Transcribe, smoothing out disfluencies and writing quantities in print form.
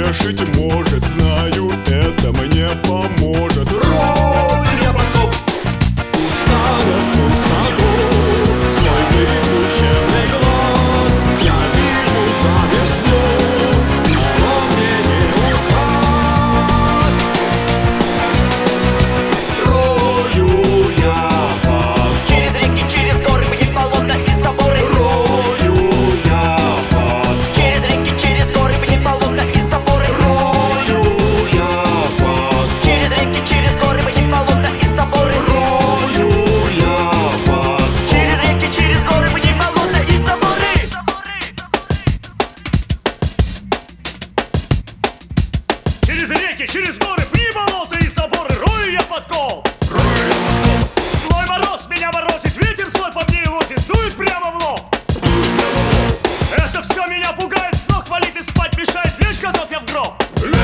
утешить может. Знаю, это мне поможет. Рой я подкоп, устала в пустоту, свой выпущенный глаз я вижу за весну, и что мне не указ. Рою я подкоп, через реки, через горы, в них болота и соборы. рою я подкоп, Через реки, через горы, в них болота и соборы. рою я подкоп, Через реки, через горы, в них болота и соборы. рою я подкоп. Через реки, через горы, в них болота и соборы. Через реки, через горы, пни болота и заборы, рою я подкоп. Злой мороз меня морозит, ветер злой по мне лозит, дует прямо в лоб. Это все меня пугает, с ног валит и спать мешает, лечь готов я в гроб.